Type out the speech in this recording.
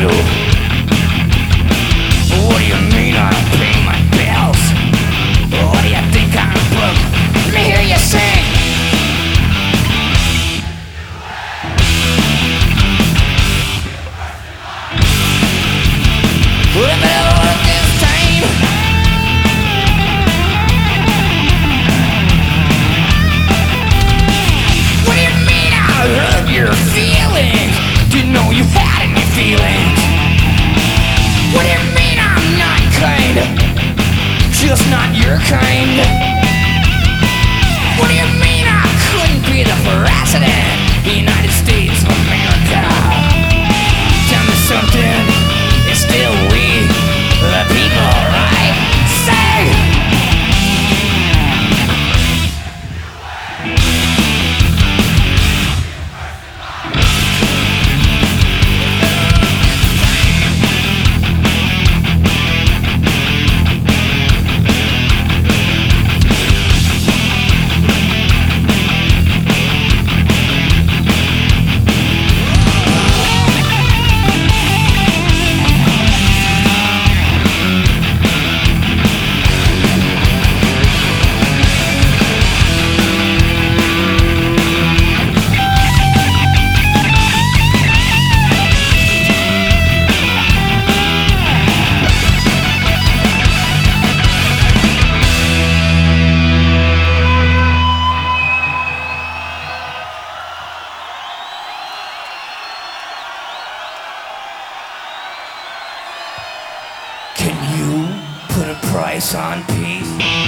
What do you mean I don't pay my bills? What do you think I'm broke? Let me hear you sing. Well, if it ever worked this time, what do you mean I hurt your feelings? Didn't know you had any feelings. What do you mean I'm not kind? Just not your kind. What do you mean I couldn't be the president of the United States of America? Tell me something, it's still we, the people, right? Say! Can you put a price on peace?